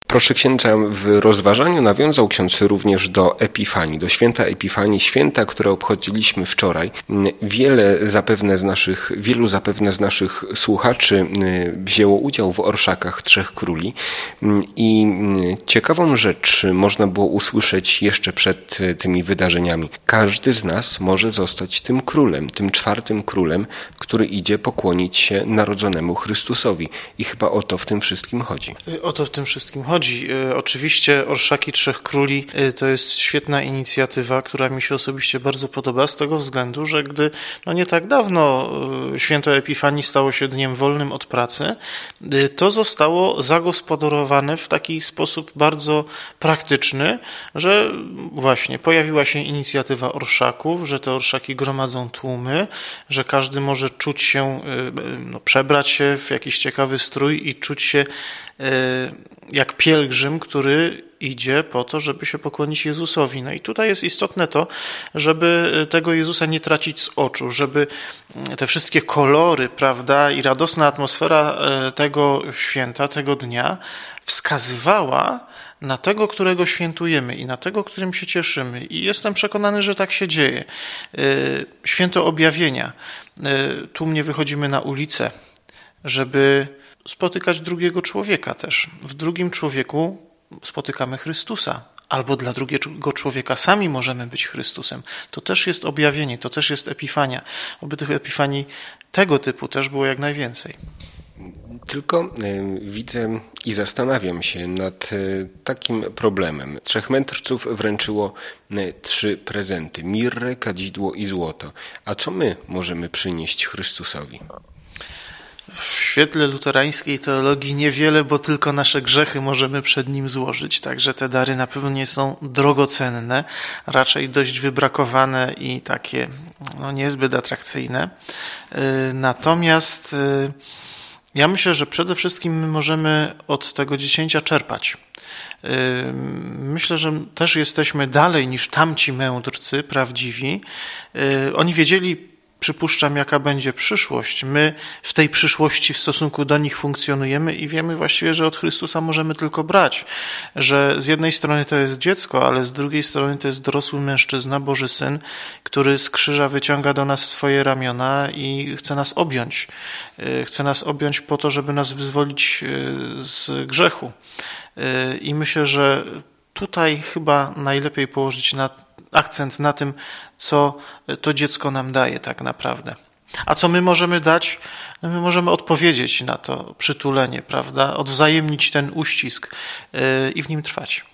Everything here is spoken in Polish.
Proszę księdza, w rozważaniu nawiązał ksiądz również do Epifanii, do święta Epifanii, święta, które obchodziliśmy wczoraj. Wielu zapewne z naszych słuchaczy wzięło udział w orszakach Trzech Króli i ciekawą rzecz można było usłyszeć jeszcze przed tymi wydarzeniami. Każdy z nas może zostać tym królem, tym czwartym królem, który idzie pokłonić się narodzonemu Chrystusowi. I chyba o to w tym wszystkim chodzi. O to w tym wszystkim chodzi. Oczywiście Orszaki Trzech Króli to jest świetna inicjatywa, która mi się osobiście bardzo podoba z tego względu, że gdy nie tak dawno święto Epifanii stało się dniem wolnym od pracy, to zostało zagospodarowane w taki sposób bardzo praktyczny, że właśnie pojawiła się inicjatywa orszaków, że te orszaki gromadzą tłumy, że każdy może czuć się, przebrać się w jakiś ciekawy strój i czuć się jak pielgrzym, który idzie po to, żeby się pokłonić Jezusowi. No i tutaj jest istotne to, żeby tego Jezusa nie tracić z oczu, żeby te wszystkie kolory, prawda, i radosna atmosfera tego święta, tego dnia wskazywała na tego, którego świętujemy i na tego, którym się cieszymy. I jestem przekonany, że tak się dzieje. Święto objawienia. Tłumnie wychodzimy na ulicę, żeby spotykać drugiego człowieka też. W drugim człowieku spotykamy Chrystusa. Albo dla drugiego człowieka sami możemy być Chrystusem. To też jest objawienie, to też jest Epifania. Oby tych Epifanii tego typu też było jak najwięcej. Tylko widzę i zastanawiam się nad takim problemem. Trzech mędrców wręczyło 3 prezenty: mirrę, kadzidło i złoto. A co my możemy przynieść Chrystusowi? W świetle luterańskiej teologii niewiele, bo tylko nasze grzechy możemy przed Nim złożyć. Także te dary na pewno nie są drogocenne, raczej dość wybrakowane i takie niezbyt atrakcyjne. Natomiast ja myślę, że przede wszystkim my możemy od tego dziecięcia czerpać. Myślę, że też jesteśmy dalej niż tamci mędrcy prawdziwi. Oni wiedzieli, przypuszczam, jaka będzie przyszłość. My w tej przyszłości w stosunku do nich funkcjonujemy i wiemy właściwie, że od Chrystusa możemy tylko brać. Że z jednej strony to jest dziecko, ale z drugiej strony to jest dorosły mężczyzna, Boży Syn, który z krzyża wyciąga do nas swoje ramiona i chce nas objąć. Chce nas objąć po to, żeby nas wyzwolić z grzechu. I myślę, że tutaj chyba najlepiej położyć akcent na tym, co to dziecko nam daje tak naprawdę. A co my możemy dać? My możemy odpowiedzieć na to przytulenie, prawda? Odwzajemnić ten uścisk i w nim trwać.